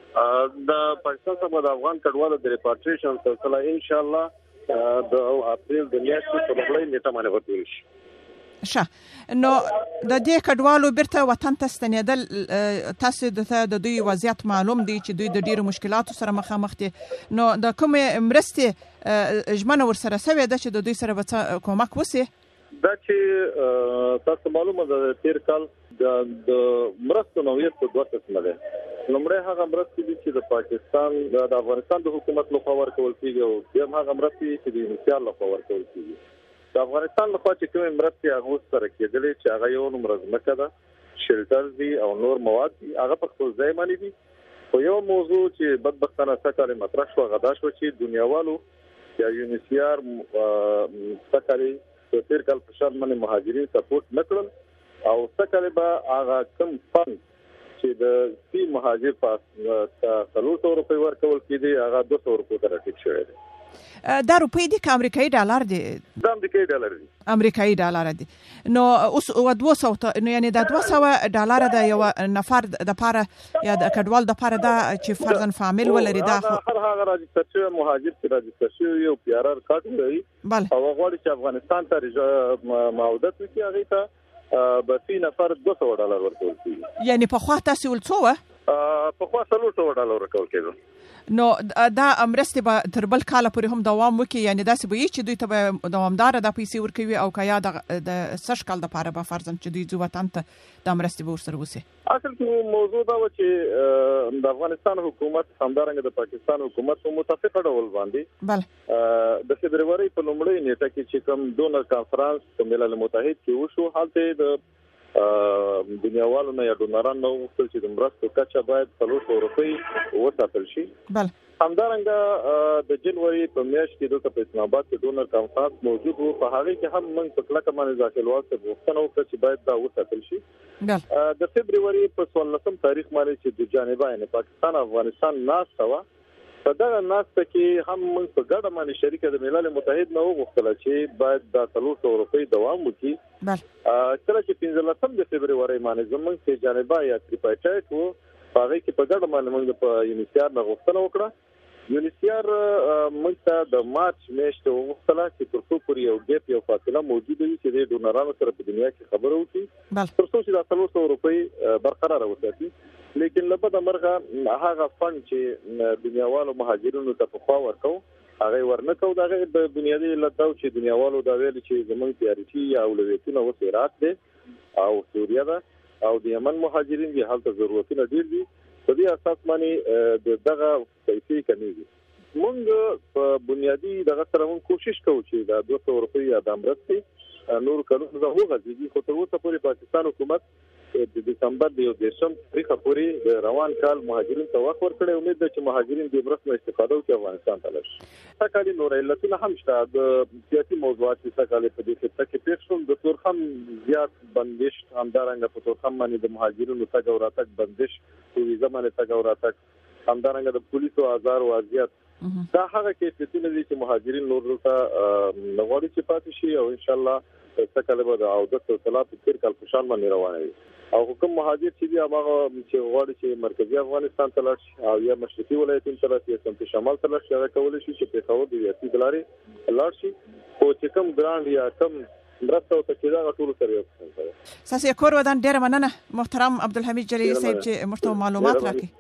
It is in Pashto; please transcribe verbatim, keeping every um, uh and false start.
د پاکستان څخه د افغان کډوالو د ریپاټریشن سلسله ان شاء الله د اپریل د میاشتې په لومړۍ نیټه باندې ورکول شي. ښه، نو د دې کډوالو بیرته وطن ته ستنېدل، تاسو ته د دوی وضعیت معلوم دی چې دوی د ډیرو مشکلاتو سره مخامخ دي، نو د کومې مرستې ژمنه ورسره شوې ده چې د دوی سره به کومک وشي؟ دا چې تاسو معلومه ده تیر کال د مرستو نوعیت په دوه قسمه ده. لومړی هغه مرستې دي چې د پاکستان د افغانستان د حکومت لخوا ورکول کیږي او دویم هغه مرستې چې د یونیسیار لخوا ورکول کیږي. د افغانستان لخوا چې کومې مرستې هغه سره کېدلې چې هغه یو نمبر ځمکه ده، شیلټر دي او نور مواد دي، هغه په خپل ځای باندې دي. خو یو موضوع چې بدبختانه سکه مطرح شو هغه دا شو چې دنیاوالو یا یونیسیار سکه په تیر کال په شان باندې مهاجرین سپورټ نکړل او سکه به هغه کم فند چې د سی مهاجر په څلور سوه روپۍ ورکول کېدي هغه دوه سوه روپۍ ته راټیټ شوی دی. دا روپۍ دي که امریکایي ډالر دي؟ دا امریکایي ډالر دي. امریکایي ډالر دي. نو اوس دوه سوه نو یعنی دا دوه سوه ډالر د یو نفر د پاره یا د کډوال د پاره دا چې فرضاً فامیل ولري، دا هر هغه راجستر شوی مهاجر چې راجستر شوی یو پی آر آر کارت لري او غواړي چې افغانستان ته معاودت وکړي، هغه ته به فی نفر دوه سوه ډالر ورکول کېږي. یعنی پخوا تاسو ول څو وه؟ پخوا څلور سوه ډالر ورکول کېدل. نو دا مرستې به تر بل کاله پورې هم دوام وکړي، یعنی داسې به وي چې دوی ته به دوامداره دا پیسې ورکوي او که یا د سږ کال دپاره به فرضاً چې دوی ځو وطن ته دا مرستې به ورسره وشي؟ اصل کې موضوع دا و چې د افغانستان حکومت همدارنګه د پاکستان حکومت په متفقه ډول باندې بله د فبروري په لومړۍ نیټه کې چې کوم ډونر کانفرنس په ملل متحد کې وشو، هلته د دنیاوالو نه یا ډونرانو نه وغوښتل چې د مرستو کچه باید څلور سوه روپۍ وساتل شي. بله همدارنګه د جنوري په میاشت کې دلته په اسلام آباد کې ډونر کانفرنس موجود و، په هغه کې هم موږ په کلکه باندې ذاکروال څخه غوښتنه وکړه چې باید دا وساتل شي. د فبروري په څوارلسم تاریخ باندې چې د جانبین پاکستان افغانستان ناسته وه، په دغه ناسته کې هم موږ په ګډه باندې شریکه د ملل متحد نه وغوښتله چې باید دا څلور سوه روپۍ دوام وکړي. کله چې پنځلسم د فبروري باندې زموږ چې جانبه یا تریپایټایټ و، په هغې کې په ګډه باندې موږ په یونیسیار نه غوښتنه وکړه. یونیسیار موږ ته د مارچ میاشتې وغوښتله چې تر څو پورې یو ګیپ یو فاصله موجوده وي چې د ډونرانو سره په دنیا کې خبره وکړي تر څو چې دا څلور سوه روپۍ برقراره وساتي. لیکن له بده مرغه هغه فند چې دنیاوالو مهاجرینو ته پخوا ورکو هغه ورنه کو. دا غیر د بنیادی علت دا چې دنیاوالو دا ویل چې زمونږ تیاریتي یا اولویتونه اوس عراق دي او سوریه ده او د یمن مهاجرین دي، هلته ضرورتونه ډیر دي. په دې اساس باندې دغه پیسې کمیږي. موږ په بنیادی دغه سره موږ کوشش کوو چې دا دوه سوه روپۍ یا د مرستې نور کلونه زه وغځېږي، خو تر اوسه پورې پاکستان حکومت د دسمبر د یو دېرشم تاریخه پورې د روان کال مهاجرین ته وخت ورکړی. امید ده چې مهاجرین د مرستو استفاده وکړي افغانستان ته لاړ شي. سږکال نور علتونه هم شته، د سیاسي موضوعات چې سږکال په دې خطه کې پېښ شول، د تورخم زیات بندش، همدارنګه په تورخم باندې د مهاجرینو تګ او راتګ بندش، په ویزه باندې تګ او راتګ، همدارنګه د پولیسو آزار او اذیت، دا هغه کیفیتونه دي چې مهاجرین نور دلته نه غواړي چې پاتې شي او انشاءالله سږکال به د عودت سلسله په تېر کال په شان باندې روانه وي. او کوم مهاجر چې دي هغه چې غواړي چې مرکزي افغانستان ته لاړ شي او یا مشرقي ولایتونو ته لاړ شي یا سمت شمال ته لاړ شي، هغه کولی شي چې پېښور د ریاستي د لارې لاړ شي. خو چې کوم ګرانډ یا کوم مرسته ورته کېده هغه ټولو سره یو قسم دی. ستاسو کور ودان ډېره مننه محترم عبدالحمید جلیلي صاحب چې موږ ته معلومات راکړي.